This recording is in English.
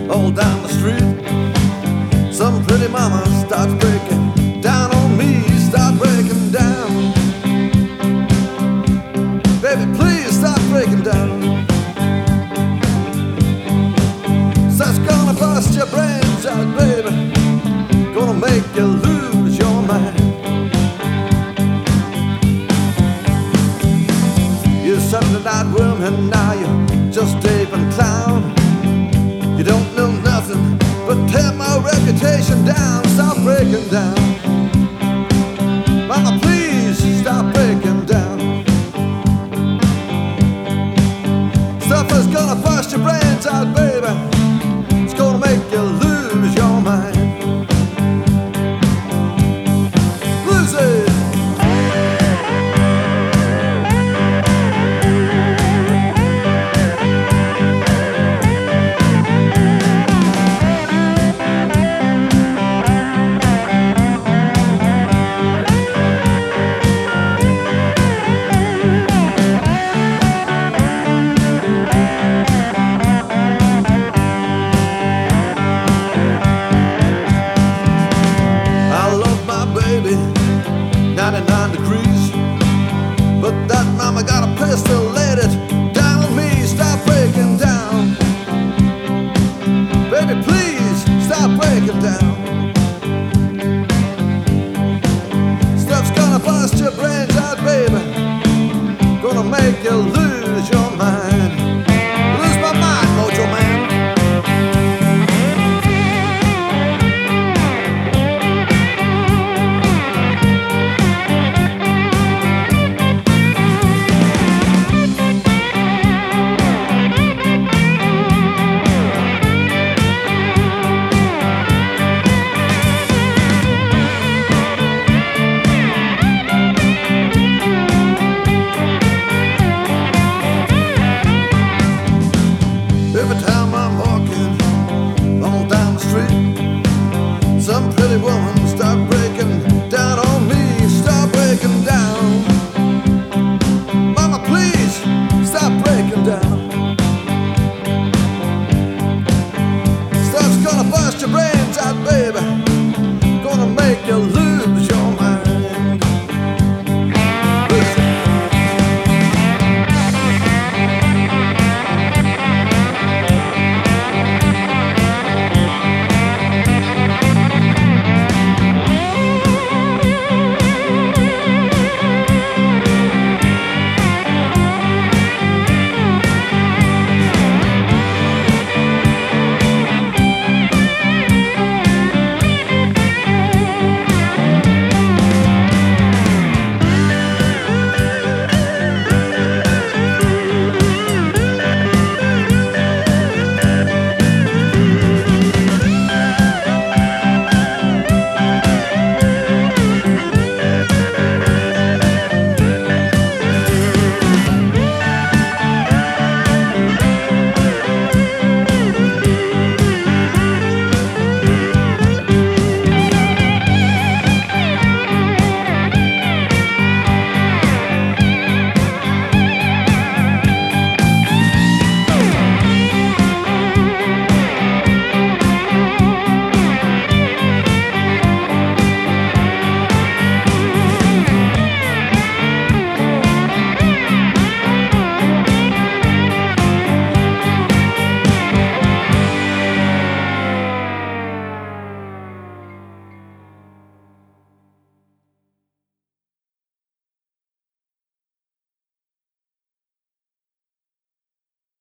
all down the street. Some pretty mama starts breaking down on me, start breaking down. Baby, please stop breaking down. That's gonna bust your brains out, baby. Gonna make you lose your mind. You're Saturday night woman, now you're just David Clown. You don't know nothing but tear my reputation down. Stop breaking down. Mama, please stop breaking down. Stuff is gonna bust your brains out, baby. It's gonna make you lose your mind. Lose it. Baby, 99 degrees, but that mama got a pistol, laid it down on me. Stop breaking down. Baby, please stop breaking down.